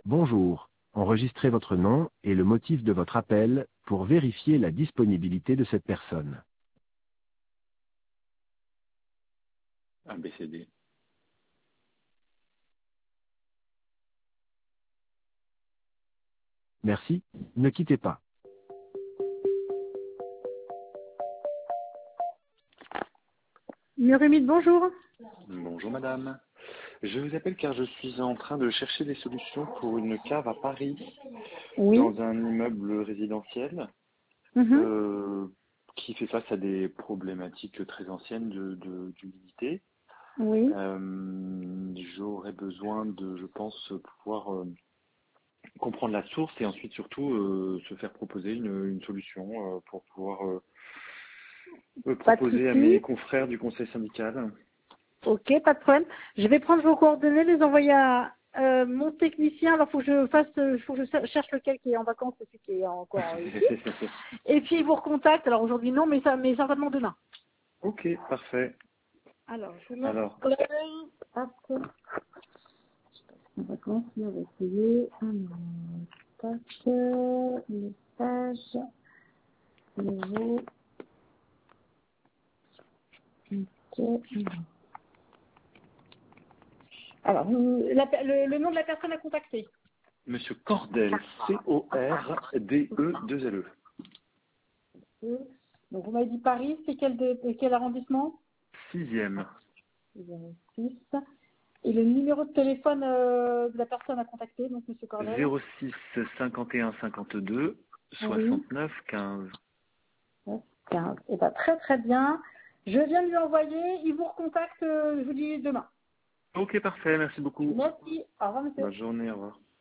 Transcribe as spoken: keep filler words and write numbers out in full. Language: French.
Bonjour. Enregistrez votre nom et le motif de votre appel pour vérifier la disponibilité de cette personne. A B C D. Merci. Ne quittez pas. Murumide, bonjour. Bonjour madame. Je vous appelle car je suis en train de chercher des solutions pour une cave à Paris, Oui. dans un immeuble résidentiel, Mhm. euh, qui fait face à des problématiques très anciennes de, de- d'humidité. Oui. Euh, j'aurais besoin de, je pense, pouvoir euh, comprendre la source et ensuite surtout euh, se faire proposer une, une solution euh, pour pouvoir euh, euh, Pas de proposer à mes souci. confrères du conseil syndical. Ok, pas de problème. Je vais prendre vos coordonnées, les envoyer à euh, mon technicien. Alors, faut que je fasse, euh, faut que je cherche lequel qui est en vacances et celui qui est encore ici. Et puis, il vous recontacte. Alors, aujourd'hui, non, mais ça, mais certainement demain. Ok, parfait. Alors, je vous laisse. Alors, Hop. En vacances, on va essayer. Alors, tac, euh, message, nouveau. Ok. Alors, vous- la- le, le nom de la personne à contacter. Monsieur Cordel, C O R D E deux L E. Donc, vous m'avez dit Paris, c'est quel, dé- quel arrondissement? Sixième. zéro six. Et le numéro de téléphone euh, de la personne à contacter, donc Monsieur Cordel? zéro six cinquante et un cinquante-deux Oui. soixante-neuf quinze. quinze. Et bien, très très bien. Je viens de lui envoyer. Il vous recontacte, euh, je vous dis demain. Ok, parfait, merci beaucoup. Merci. Au revoir, monsieur. Bonne journée, au revoir.